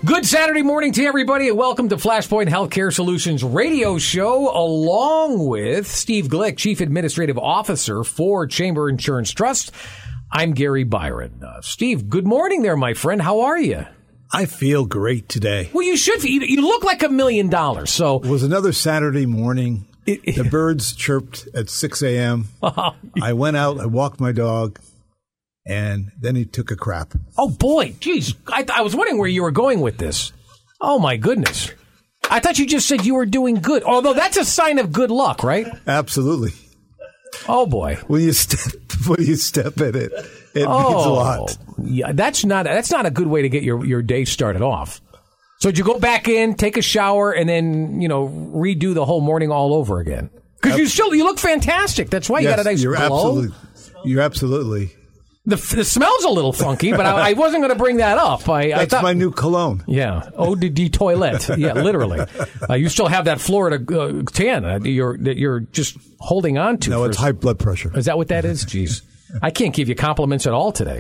Good Saturday morning to everybody, and welcome to Flashpoint Healthcare Solutions radio show, along with Steve Glick, Chief Administrative Officer for Chamber Insurance Trust. I'm Gary Byron. Steve, good morning there, my friend. How are you? I feel great today. Well, you should. You look like $1 million. So it was another Saturday morning. The birds chirped at 6 a.m. I went out, I walked my dog, and then he took a crap. Oh, boy. Geez. I was wondering where you were going with this. Oh, my goodness. I thought you just said you were doing good. Although that's a sign of good luck, right? Absolutely. Oh, boy. When you step in it, it means a lot. Yeah, that's not a good way to get your day started off. So did you go back in, take a shower, and then, redo the whole morning all over again? Because you look fantastic. That's why you got a nice glow. You're absolutely. The smell's a little funky, but I wasn't going to bring that up. That's my new cologne. Yeah, eau de toilette. Yeah, literally. You still have that Florida tan that you're just holding on to. No, it's high blood pressure. Is that what that is? Jeez. I can't give you compliments at all today.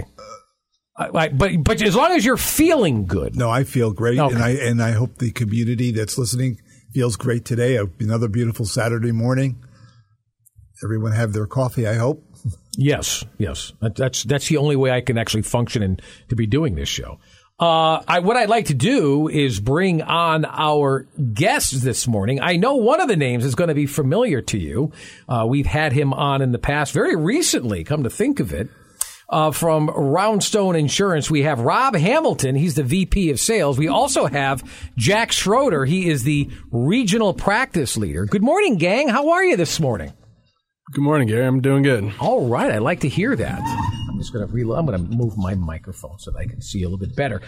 But as long as you're feeling good. No, I feel great, okay. and I hope the community that's listening feels great today. Another beautiful Saturday morning. Everyone have their coffee, I hope. Yes. That's the only way I can actually function and to be doing this show. What I'd like to do is bring on our guests this morning. I know one of the names is going to be familiar to you. We've had him on in the past, very recently, come to think of it. From Roundstone Insurance, we have Rob Hamilton. He's the VP of Sales. We also have Jack Schroeder. He is the Regional Practice Leader. Good morning, gang. How are you this morning? Good morning, Gary. I'm doing good. All right. I like to hear that. I'm going to move my microphone so that I can see a little bit better.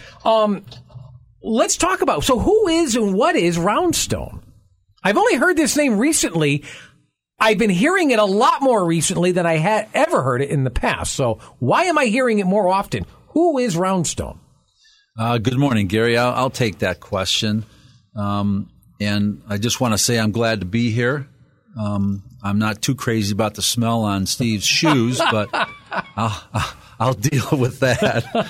Let's talk about, so who is and what is Roundstone? I've only heard this name recently. I've been hearing it a lot more recently than I had ever heard it in the past. So why am I hearing it more often? Who is Roundstone? Good morning, Gary. I'll take that question. And I just want to say I'm glad to be here. I'm not too crazy about the smell on Steve's shoes, but I'll deal with that.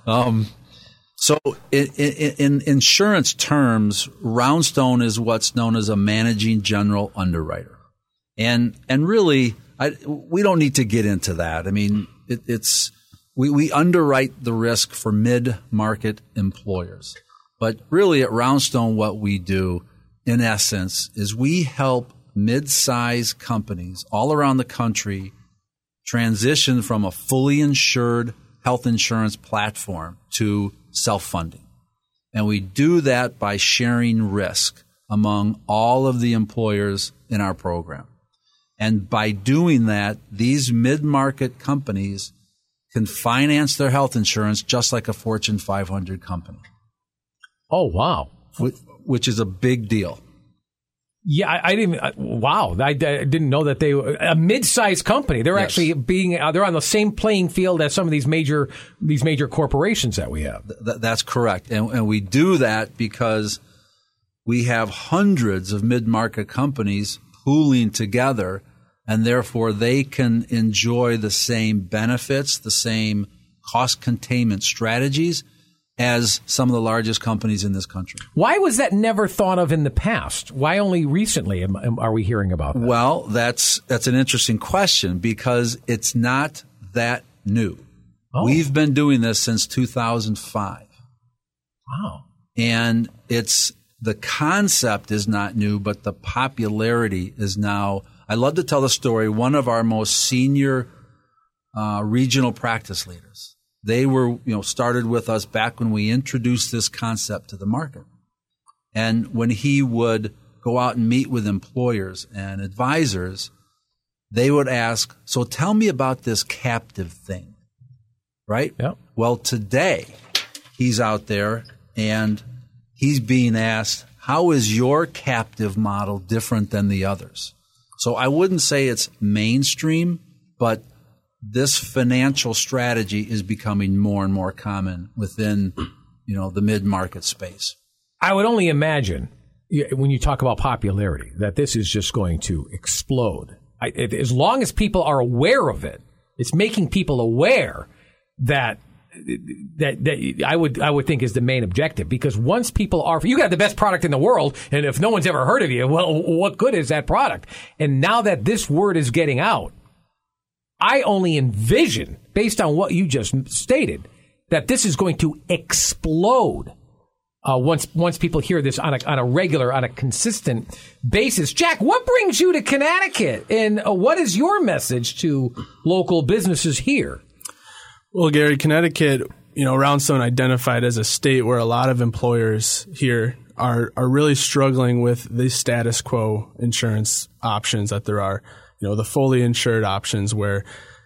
So in insurance terms, Roundstone is what's known as a managing general underwriter. And really, we don't need to get into that. I mean, we underwrite the risk for mid-market employers. But really at Roundstone, what we do, in essence, is we help mid-size companies all around the country transition from a fully insured health insurance platform to self-funding. And we do that by sharing risk among all of the employers in our program. And by doing that, these mid-market companies can finance their health insurance just like a Fortune 500 company. Oh, wow. Which is a big deal. Yeah, I didn't. Wow, I didn't know that they were a mid-sized company. They're actually they're on the same playing field as some of these major corporations that we have. That's correct, and we do that because we have hundreds of mid-market companies pooling together, and therefore they can enjoy the same benefits, the same cost containment strategies as some of the largest companies in this country. Why was that never thought of in the past? Why only recently are we hearing about that? Well, that's an interesting question because it's not that new. Oh. We've been doing this since 2005. Wow. And the concept is not new, but the popularity is now. I love to tell the story. One of our most senior regional practice leaders, they were, started with us back when we introduced this concept to the market. And when he would go out and meet with employers and advisors, they would ask, so tell me about this captive thing, right? Yeah. Well, today he's out there and he's being asked, how is your captive model different than the others? So I wouldn't say it's mainstream, but this financial strategy is becoming more and more common within, the mid-market space. I would only imagine, when you talk about popularity, that this is just going to explode. As long as people are aware of it, it's making people aware that I would think is the main objective, because once people are, you got the best product in the world, and if no one's ever heard of you, well, what good is that product? And now that this word is getting out, I only envision, based on what you just stated, that this is going to explode once people hear this on a regular, on a consistent basis. Jack, what brings you to Connecticut, and what is your message to local businesses here? Well, Gary, Connecticut, Roundstone identified as a state where a lot of employers here are really struggling with the status quo insurance options that there are. The fully insured options where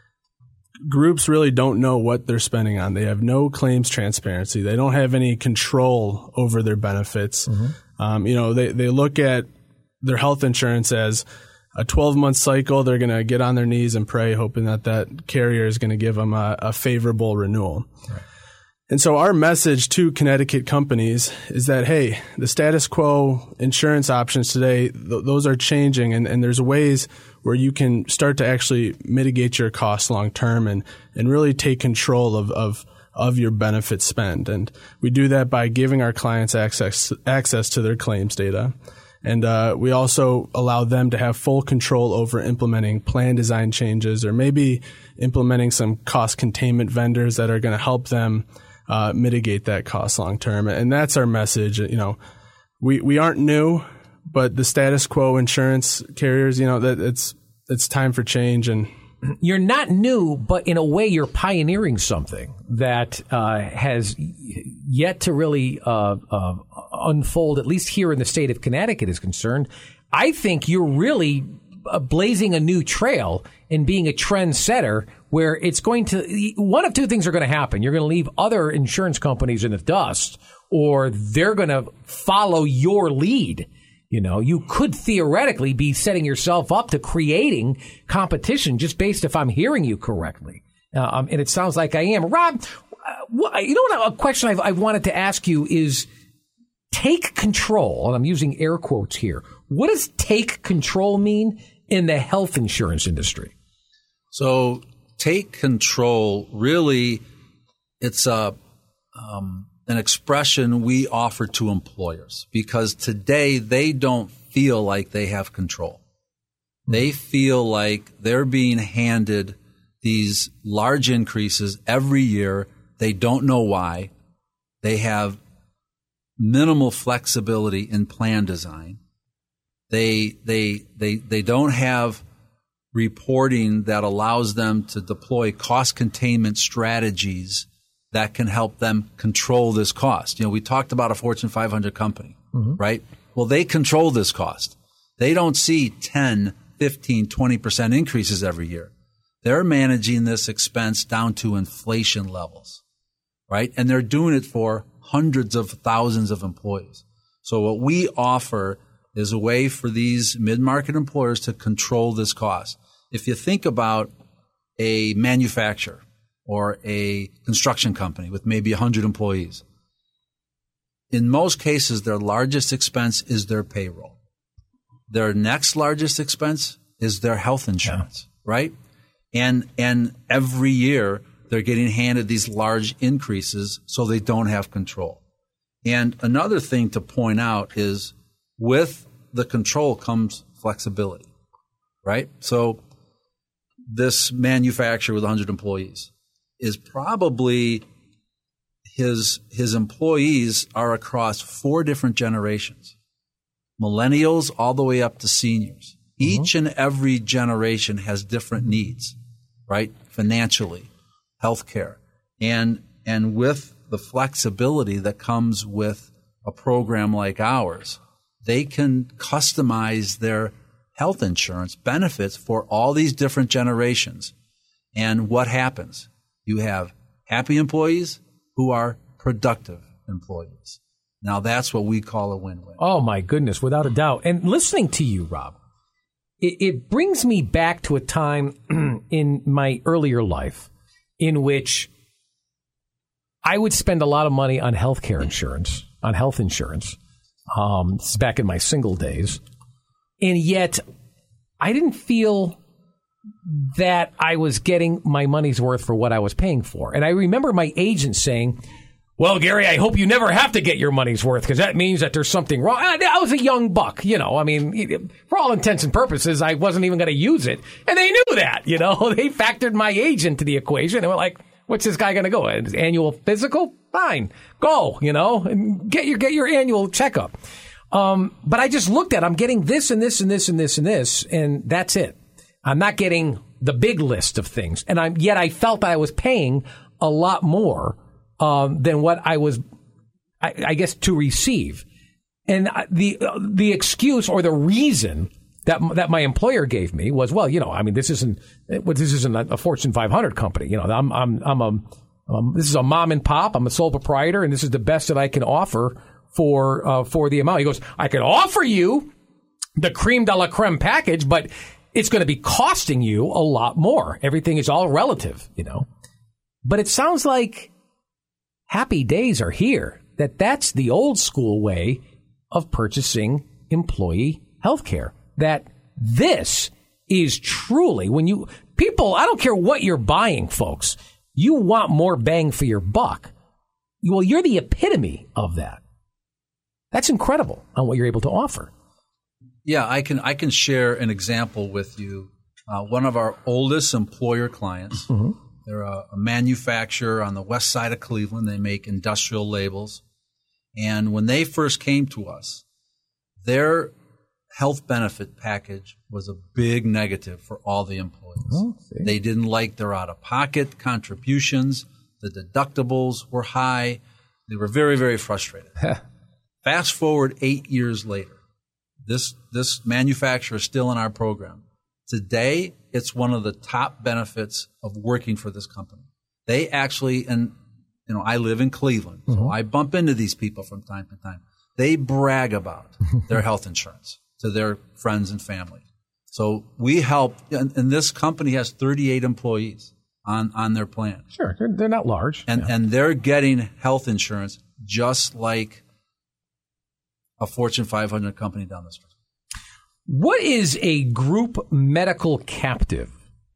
groups really don't know what they're spending on. They have no claims transparency. They don't have any control over their benefits. Mm-hmm. They look at their health insurance as a 12-month cycle. They're going to get on their knees and pray, hoping that carrier is going to give them a favorable renewal. Right. And so our message to Connecticut companies is that, hey, the status quo insurance options today, those are changing, and there's ways where you can start to actually mitigate your costs long term and really take control of your benefit spend. And we do that by giving our clients access to their claims data. And we also allow them to have full control over implementing plan design changes, or maybe implementing some cost containment vendors that are going to help them mitigate that cost long term. And that's our message. We aren't new, but the status quo insurance carriers, that it's time for change. And you're not new, but in a way you're pioneering something that has yet to really unfold, at least here in the state of Connecticut is concerned. I think you're really blazing a new trail and being a trendsetter, where it's going to, one of two things are going to happen. You're going to leave other insurance companies in the dust, or they're going to follow your lead. You could theoretically be setting yourself up to creating competition, just based if I'm hearing you correctly. And it sounds like I am. Rob, a question I wanted to ask you is, take control, and I'm using air quotes here. What does take control mean in the health insurance industry? So take control, really, it's an expression we offer to employers, because today they don't feel like they have control. They feel like they're being handed these large increases every year. They don't know why. They have minimal flexibility in plan design. They don't have reporting that allows them to deploy cost containment strategies that can help them control this cost. We talked about a Fortune 500 company, mm-hmm. right? Well, they control this cost. They don't see 10, 15, 20% increases every year. They're managing this expense down to inflation levels, right? And they're doing it for hundreds of thousands of employees. So what we offer is a way for these mid-market employers to control this cost. If you think about a manufacturer or a construction company with maybe 100 employees, in most cases, their largest expense is their payroll. Their next largest expense is their health insurance, right? And every year they're getting handed these large increases, so they don't have control. And another thing to point out is, with the control comes flexibility, right? So this manufacturer with 100 employees is probably his employees are across 4 different generations, millennials all the way up to seniors. Mm-hmm. Each and every generation has different needs, right? Financially, healthcare, and with the flexibility that comes with a program like ours, they can customize their health insurance benefits for all these different generations. And what happens? You have happy employees who are productive employees. Now, that's what we call a win-win. Oh, my goodness, without a doubt. And listening to you, Rob, it brings me back to a time in my earlier life in which I would spend a lot of money on healthcare insurance, on health insurance. This is back in my single days. And yet I didn't feel that I was getting my money's worth for what I was paying for. And I remember my agent saying, well, Gary, I hope you never have to get your money's worth because that means that there's something wrong. I was a young buck, I mean, for all intents and purposes, I wasn't even going to use it. And they knew that, they factored my age into the equation. And were like, what's this guy going to go? His annual physical? Fine, go, and get your annual checkup. But I just looked at, I'm getting this and this and this and this and this, and that's it. I'm not getting the big list of things. And yet I felt I was paying a lot more than what I was, I guess, to receive. And the excuse or the reason that my employer gave me was, well, I mean, this isn't a Fortune 500 company. This is a mom and pop. I'm a sole proprietor, and this is the best that I can offer for the amount. He goes, I can offer you the creme de la creme package, but it's going to be costing you a lot more. Everything is all relative, But it sounds like happy days are here. That's the old school way of purchasing employee health care. That this is truly people, I don't care what you're buying, folks. You want more bang for your buck. Well, you're the epitome of that. That's incredible on what you're able to offer. Yeah, I can share an example with you. One of our oldest employer clients, they're a manufacturer on the west side of Cleveland. They make industrial labels. And when they first came to us, their health benefit package was a big negative for all the employees. They didn't like their out-of-pocket contributions. The deductibles were high. They were very, very frustrated. Fast forward 8 years later. This manufacturer is still in our program. Today, it's one of the top benefits of working for this company. They actually, and I live in Cleveland, so I bump into these people from time to time. They brag about their health insurance to their friends and family. So we help, and this company has 38 employees on their plan. Sure, they're not large. And they're getting health insurance just like a Fortune 500 company down the street. What is a group medical captive?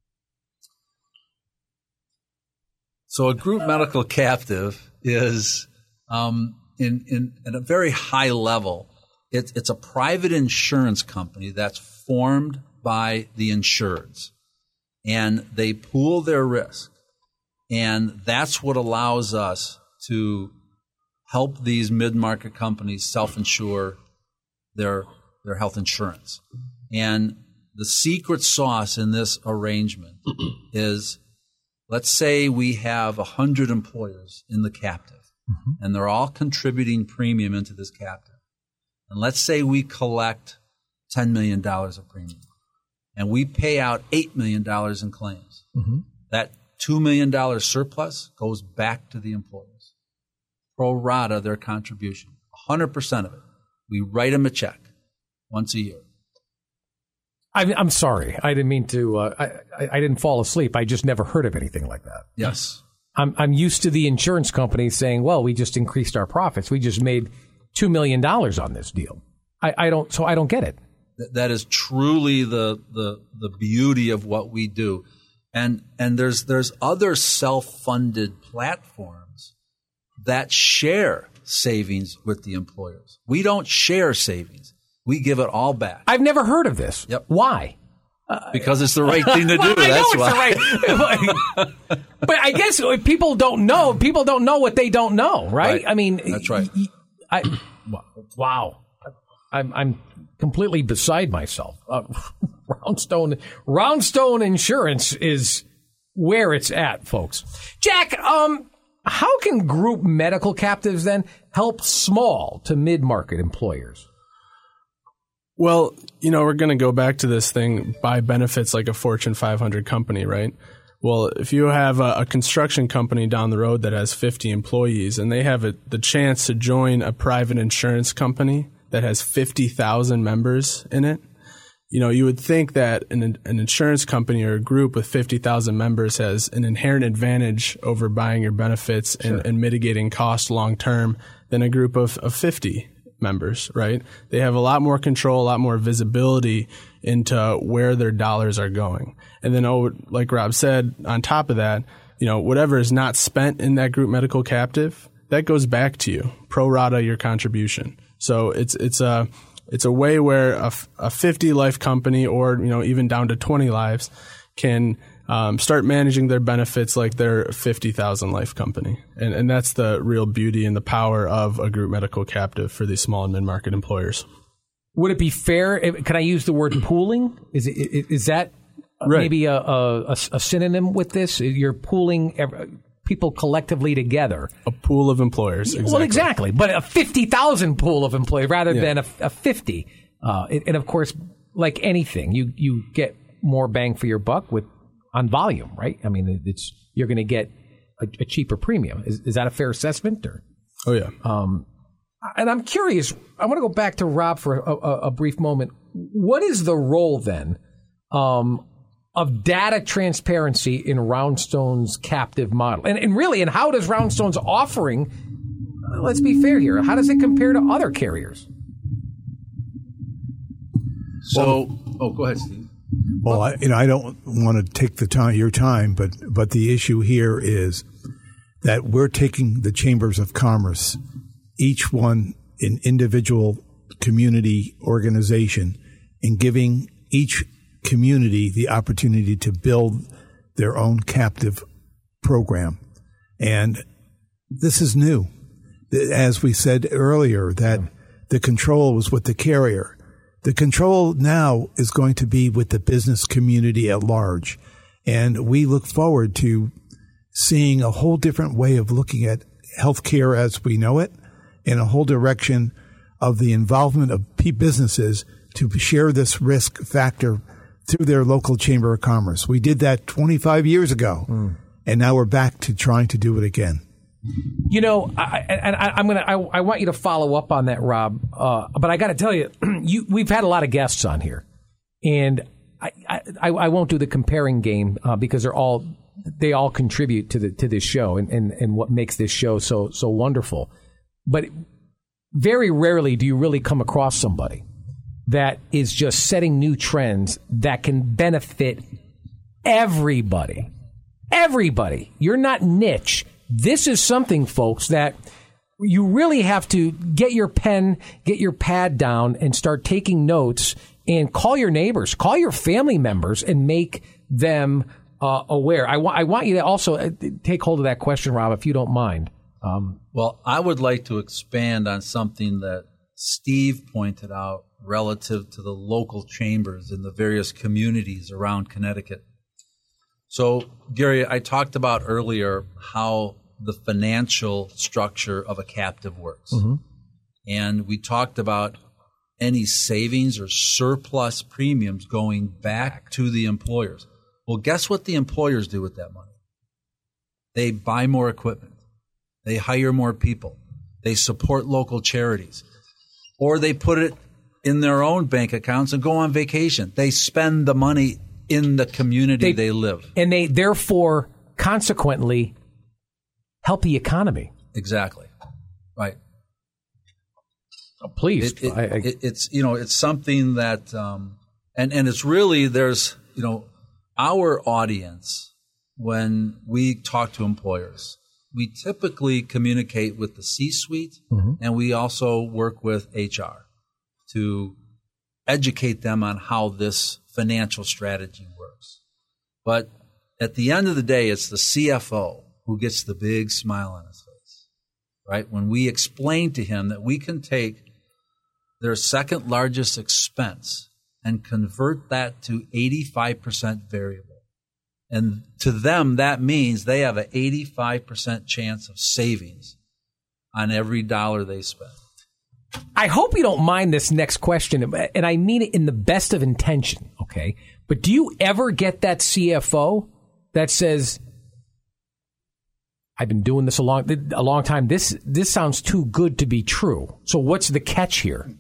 So a group medical captive is, in at a very high level, it's a private insurance company that's formed by the insureds, and they pool their risk, and that's what allows us to help these mid-market companies self-insure their health insurance. And the secret sauce in this arrangement is, let's say we have 100 employers in the captive, and they're all contributing premium into this captive. And let's say we collect $10 million of premium, and we pay out $8 million in claims. That $2 million surplus goes back to the employers. Pro rata their contribution, 100% of it. We write them a check once a year. I'm sorry. I didn't mean to. I didn't fall asleep. I just never heard of anything like that. Yes. I'm used to the insurance company saying, well, we just increased our profits. We just made $2 million on this deal. I don't get it. That is truly the beauty of what we do. And there's other self-funded platforms that share savings with the employers. We don't share savings. We give it all back. I've never heard of this. Yep. Why? Because it's the right thing to do. Well, That's why. It's the right. But I guess people don't know. People don't know what they don't know, right? I mean, that's right. Wow. I'm completely beside myself. Roundstone Insurance is where it's at, folks. Jack, how can group medical captives then help small to mid-market employers? Well, we're going to go back to this thing, buy benefits like a Fortune 500 company, right? Well, if you have a construction company down the road that has 50 employees and they have the chance to join a private insurance company that has 50,000 members in it, you would think that an insurance company or a group with 50,000 members has an inherent advantage over buying your benefits and mitigating costs long term than a group of 50. members, right? They have a lot more control, a lot more visibility into where their dollars are going. And then, like Rob said, on top of that, whatever is not spent in that group medical captive, that goes back to you, pro rata your contribution. So it's a way where a 50 life company, or even down to 20 lives, can start managing their benefits like they're a 50,000 life company. And that's the real beauty and the power of a group medical captive for these small and mid-market employers. Would it be fair? Can I use the word pooling? Is that right. maybe a synonym with this? You're pooling people collectively together. A pool of employers. Exactly. Well, exactly. But a 50,000 pool of employees rather than a 50. And of course, like anything, you get more bang for your buck on volume, right? I mean, you're going to get a cheaper premium. Is that a fair assessment? Or? Oh, yeah. And I'm curious, I want to go back to Rob for a brief moment. What is the role then of data transparency in Roundstone's captive model? And really, and how does Roundstone's offering, let's be fair here, how does it compare to other carriers? Go ahead, Steve. Well, I don't want to take your time, but the issue here is that we're taking the chambers of commerce, each one an individual community organization, and giving each community the opportunity to build their own captive program. And this is new. As we said earlier, that the control was with the carrier. The control now is going to be with the business community at large. And we look forward to seeing a whole different way of looking at healthcare as we know it, and a whole direction of the involvement of businesses to share this risk factor through their local chamber of commerce. We did that 25 years ago, and now we're back to trying to do it again. I want you to follow up on that, Rob. But I got to tell you, we've had a lot of guests on here, and I won't do the comparing game because they all contribute to this show and what makes this show so wonderful. But very rarely do you really come across somebody that is just setting new trends that can benefit everybody. Everybody. You're not niche. This is something, folks, that you really have to get your pen, get your pad down, and start taking notes, and call your neighbors, call your family members, and make them aware. I want you to also take hold of that question, Rob, if you don't mind. Well, I would like to expand on something that Steve pointed out relative to the local chambers in the various communities around Connecticut. So, Gary, I talked about earlier how the financial structure of a captive works. Mm-hmm. And we talked about any savings or surplus premiums going back to the employers. Well, guess what the employers do with that money? They buy more equipment. They hire more people. They support local charities. Or they put it in their own bank accounts and go on vacation. They spend the money in the community they live. And they, therefore, consequently, help the economy. Exactly. Right. Oh, please. It's something that, and it's really, there's, our audience, when we talk to employers, we typically communicate with the C-suite, mm-hmm. and we also work with HR to educate them on how this financial strategy works. But at the end of the day, it's the CFO who gets the big smile on his face, right? When we explain to him that we can take their second largest expense and convert that to 85% variable. And to them, that means they have an 85% chance of savings on every dollar they spend. I hope you don't mind this next question, and I mean it in the best of intention, okay? But do you ever get that CFO that says, I've been doing this a long time. This sounds too good to be true. So what's the catch here?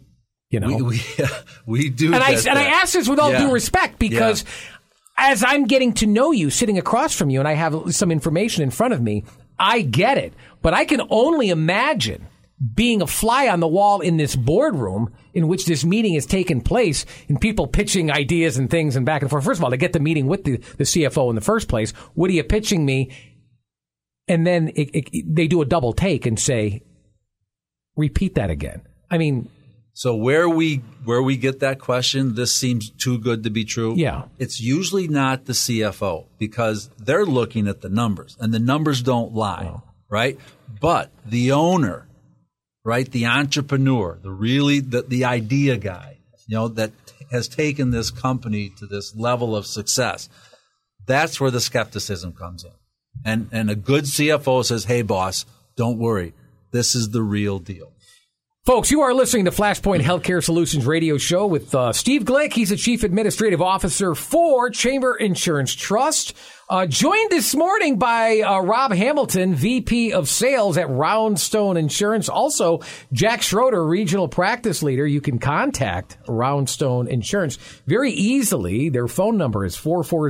We do. And I ask this with all due respect because as I'm getting to know you, sitting across from you, and I have some information in front of me, I get it. But I can only imagine being a fly on the wall in this boardroom in which this meeting has taken place and people pitching ideas and things and back and forth. First of all, to get the meeting with the CFO in the first place, what are you pitching me? And then they do a double take and say, repeat that again. I mean, so where we get that question, this seems too good to be true. Yeah. It's usually not the CFO because they're looking at the numbers and the numbers don't lie, right? But the owner, right? The entrepreneur, the idea guy, that has taken this company to this level of success. That's where the skepticism comes in. And a good CFO says, hey, boss, don't worry. This is the real deal. Folks, you are listening to Flashpoint Healthcare Solutions radio show with Steve Glick. He's the Chief Administrative Officer for Chamber Insurance Trust. Joined this morning by Rob Hamilton, VP of Sales at Roundstone Insurance. Also, Jack Schroeder, Regional Practice Leader. You can contact Roundstone Insurance very easily. Their phone number is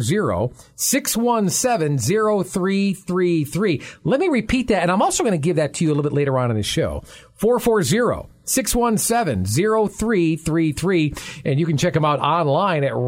440-617-0333. Let me repeat that, and I'm also going to give that to you a little bit later on in the show. 440-617-0333. And you can check them out online at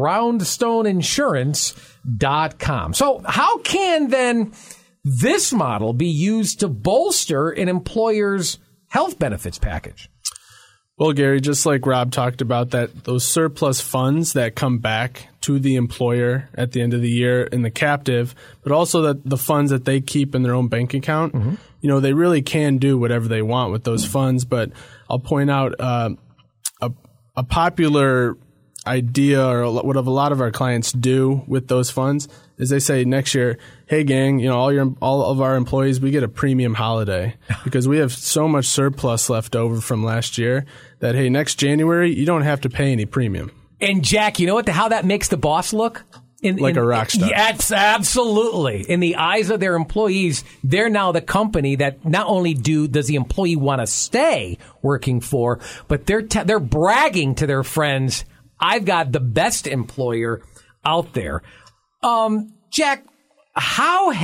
roundstoneinsurance.com. So how can then this model be used to bolster an employer's health benefits package? Well, Gary, just like Rob talked about, that those surplus funds that come back to the employer at the end of the year in the captive, but also that the funds that they keep in their own bank account, they really can do whatever they want with those funds. But I'll point out a popular idea, or what a lot of our clients do with those funds, is they say next year, hey gang, all of our employees, we get a premium holiday because we have so much surplus left over from last year that, hey, next January you don't have to pay any premium. And Jack, you know how that makes the boss look? Like a rock star. Yes, absolutely. In the eyes of their employees, they're now the company that not only does the employee want to stay working for, but they're bragging to their friends, I've got the best employer out there. Jack, what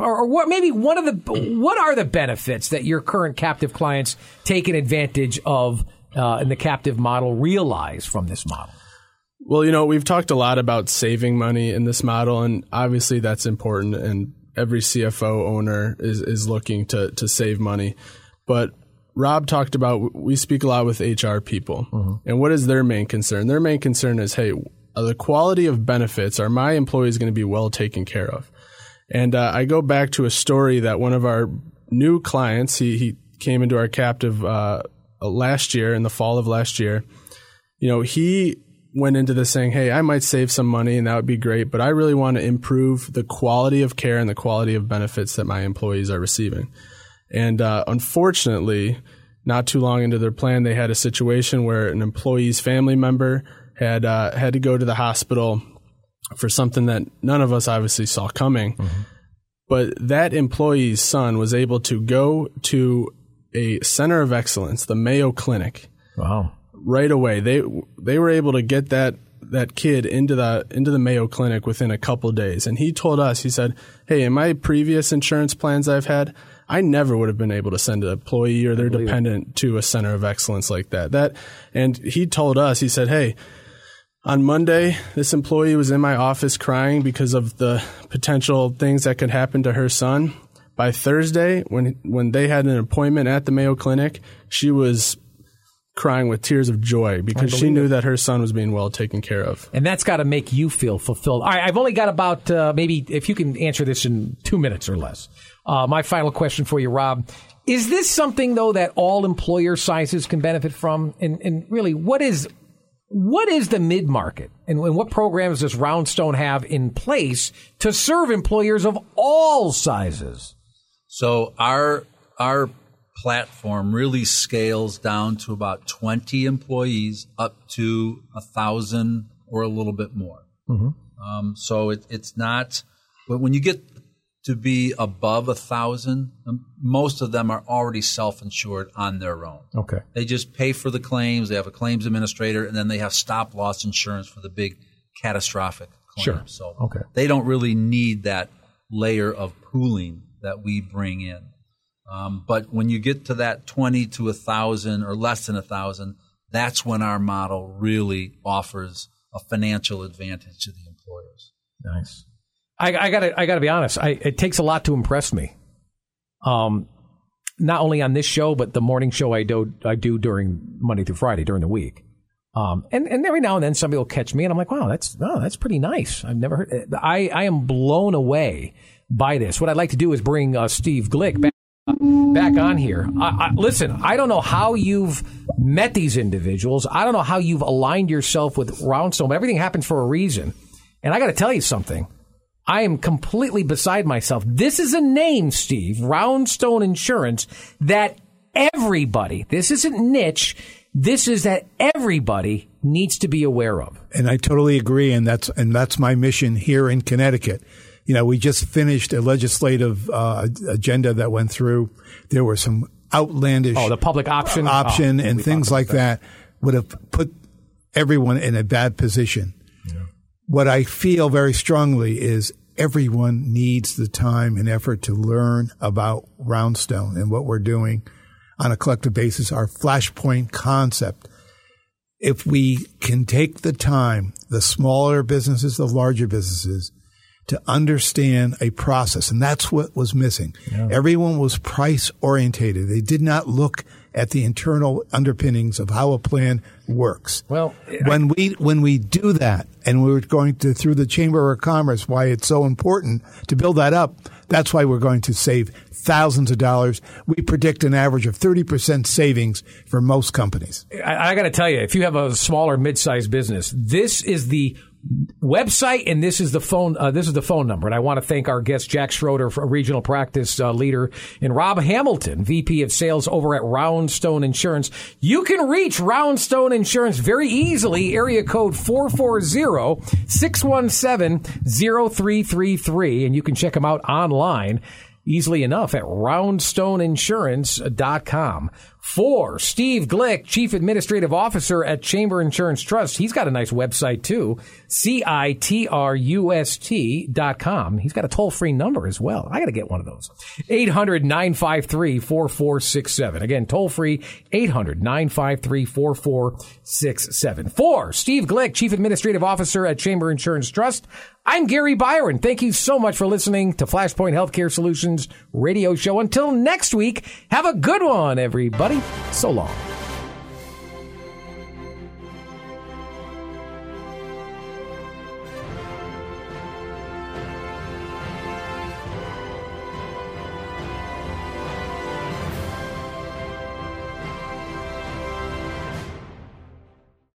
are the benefits that your current captive clients taking advantage of in the captive model realize from this model? Well, we've talked a lot about saving money in this model, and obviously that's important, and every CFO owner is looking to save money. But Rob talked about, we speak a lot with HR people, and what is their main concern? Their main concern is, hey, the quality of benefits, are my employees going to be well taken care of? And I go back to a story that one of our new clients, he came into our captive last year, in the fall of last year. He went into this saying, hey, I might save some money and that would be great, but I really want to improve the quality of care and the quality of benefits that my employees are receiving. And unfortunately, not too long into their plan, they had a situation where an employee's family member had to go to the hospital for something that none of us obviously saw coming. But that employee's son was able to go to a center of excellence, the Mayo Clinic. Wow. Right away. They were able to get that kid into the Mayo Clinic within a couple of days. And he told us, he said, hey, in my previous insurance plans I've had, I never would have been able to send an employee or their dependent to a center of excellence like that. And he told us, he said, hey, on Monday, this employee was in my office crying because of the potential things that could happen to her son. By Thursday, when they had an appointment at the Mayo Clinic, she was crying with tears of joy because she knew that her son was being well taken care of. And that's got to make you feel fulfilled. All right, I've only got about maybe, if you can answer this in 2 minutes or less. My final question for you, Rob. Is this something, though, that all employer sizes can benefit from? And really, what is the mid-market? And what programs does Roundstone have in place to serve employers of all sizes? So our platform really scales down to about 20 employees up to 1,000 or a little bit more. So it's not, but when you get to be above 1,000, most of them are already self-insured on their own. Okay. They just pay for the claims. They have a claims administrator, and then they have stop-loss insurance for the big catastrophic claims. Sure. So they don't really need that layer of pooling that we bring in. But when you get to that 20 to 1,000 or less than 1,000, that's when our model really offers a financial advantage to the employers. Nice. I gotta be honest. It takes a lot to impress me. Not only on this show, but the morning show I do during Monday through Friday during the week. And every now and then somebody will catch me, and I'm like, wow, that's pretty nice. I've never heard. I am blown away by this. What I'd like to do is bring Steve Glick back on here. Listen, I don't know how you've met these individuals. I don't know how you've aligned yourself with Roundstone. But everything happens for a reason. And I got to tell you something. I am completely beside myself. This is a name, Steve, Roundstone Insurance, that everybody, this isn't niche, this is that everybody needs to be aware of. And I totally agree, and that's my mission here in Connecticut. You know, we just finished a legislative agenda that went through. There were some outlandish the public option and things like that would have put everyone in a bad position. Yeah. What I feel very strongly is everyone needs the time and effort to learn about Roundstone and what we're doing on a collective basis, our Flashpoint concept. If we can take the time, the smaller businesses, the larger businesses, to understand a process, and that's what was missing. Yeah. Everyone was price orientated. They did not look at the internal underpinnings of how a plan works. Well, when we do that, and we're going to, through the Chamber of Commerce, why it's so important to build that up, that's why we're going to save thousands of dollars. We predict an average of 30% savings for most companies. I got to tell you, if you have a smaller mid-sized business, this is the website, and this is the phone. This is the phone number. And I want to thank our guest Jack Schroeder, a regional practice leader, and Rob Hamilton, VP of Sales over at Roundstone Insurance. You can reach Roundstone Insurance very easily. Area code 440-617-0333, and you can check them out online easily enough at roundstoneinsurance.com. For Steve Glick, Chief Administrative Officer at Chamber Insurance Trust, he's got a nice website too, citrust.com. He's got a toll-free number as well. I got to get one of those. 800-953-4467. Again, toll-free, 800-953-4467. For Steve Glick, Chief Administrative Officer at Chamber Insurance Trust, I'm Gary Byron. Thank you so much for listening to Flashpoint Healthcare Solutions radio show. Until next week, have a good one, everybody. So long.